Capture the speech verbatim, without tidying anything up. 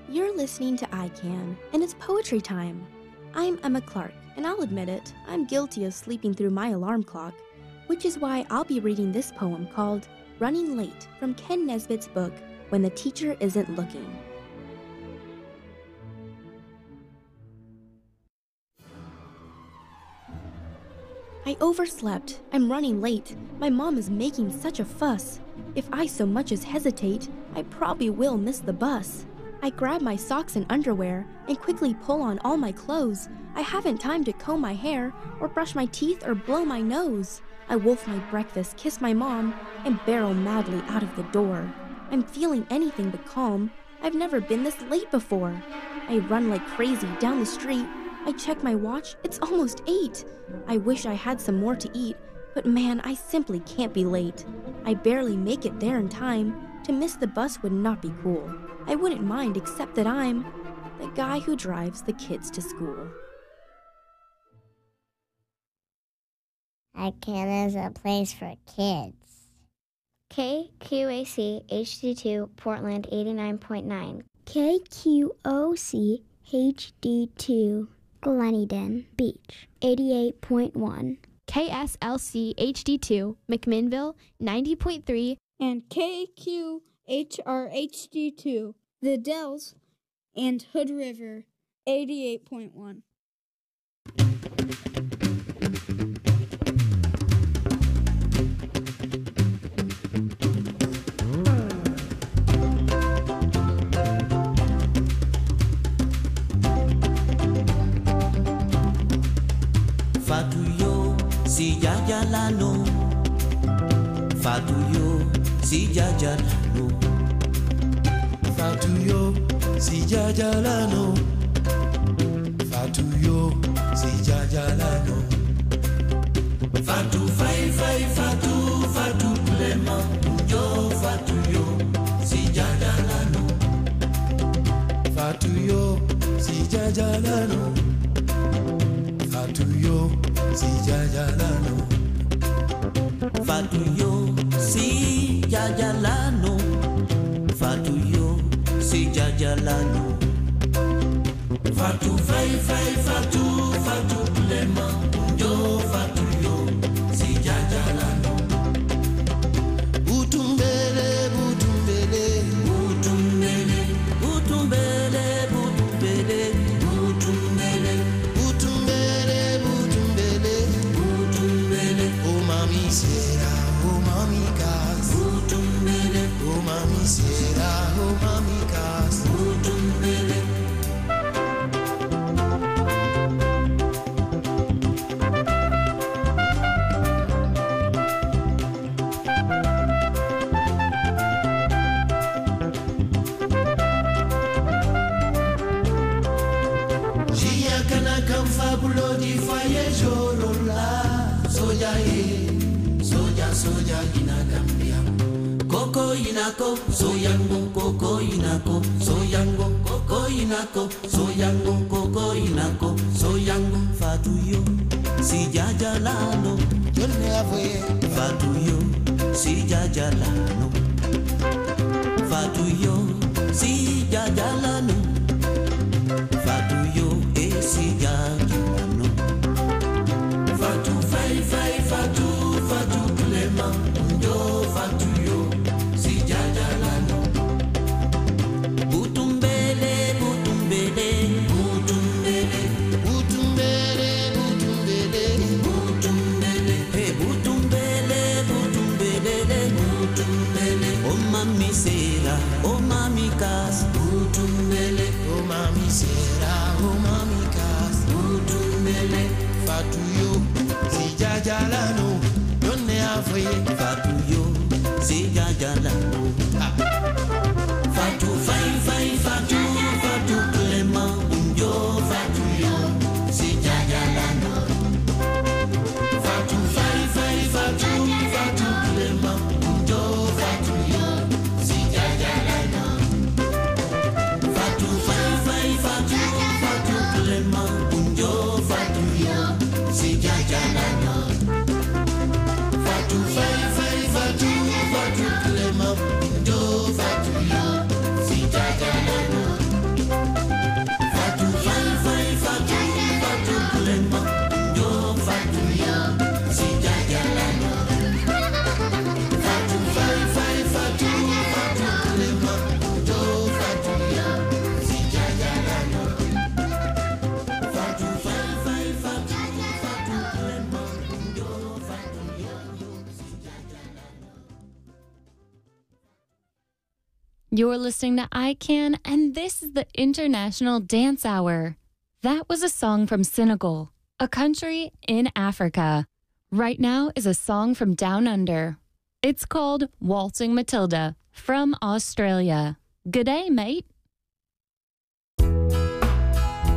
You're listening to I Can, and it's poetry time. I'm Emma Clark, and I'll admit it, I'm guilty of sleeping through my alarm clock, which is why I'll be reading this poem called Running Late from Ken Nesbitt's book, When the Teacher Isn't Looking. I overslept. I'm running late. My mom is making such a fuss. If I so much as hesitate, I probably will miss the bus. I grab my socks and underwear and quickly pull on all my clothes. I haven't time to comb my hair or brush my teeth or blow my nose. I wolf my breakfast, kiss my mom, and barrel madly out of the door. I'm feeling anything but calm. I've never been this late before. I run like crazy down the street. I check my watch, it's almost eight. I wish I had some more to eat, but man, I simply can't be late. I barely make it there in time. To miss the bus would not be cool. I wouldn't mind except that I'm the guy who drives the kids to school. I Can is a place for kids. K Q A C H D two Portland eighty-nine point nine. K Q O C H D two Gleneden Beach eighty-eight point one. K S L C H D two McMinnville ninety point three. And K Q H R H D two The Dells and Hood River eighty-eight point one. Fatuyo si jajalano, Fatuyo si jajalano, Fatuyo si jajalano, Fatuyo si jajalano, Fatu fai fai fatu fatu plema, yo Fatuyo si jajalano, Fatuyo si jajalano, Fatuyo si jajalano, Fatuyo si jajalano, Fatuyo si jajalano, Fatu fai fai fatu fatu plema, yo Fatuyo si jajalano, Butumbele butumbele Butumbele butumbele butumbele butumbele butumbele butumbele butumbele Oh mami sera, oh mami kas butumbele Oh mami sera, oh mami kas butumbele Jia kana kam fabulo di faye jorola Soja e, soja soja ina gambia Koko inako, soyango, koko inako, soyango, koko inako, soyango, koko inako, soyango, Fatuyo, si jajalano, Yone avoye Fatuyo, si jajalano, Fatuyo, si jajalano, Fatuyo, e si jajalano, Fatu fai fai fatu, fatu plema, yo Fatuyo, si jajalano, butumbele, butumbele, butumbele, Butumbele butumbele butumbele, hey butumbele, butumbele, butumbele, oh mami sera, oh mami kas, butumbele, Oh mami sera, oh mami kas butumbele, Fatuyo si jajalano Yone avoye Fatuyo, si jajalano, Fatu fai fai fatu, fatu plema, yo Fatuyo, si jajalano, Fatu fai fai fatu, fatu plema, yo Fatuyo, si jajalano, Fatu fai fai fatu, fatu plema, yo Fatuyo, si jajalano, Fatu fai fai fatu, fatu plema, You're listening to I Can, and this is the International Dance Hour. That was a song from Senegal, a country in Africa. Right now is a song from Down Under. It's called Waltzing Matilda from Australia. Good day, mate.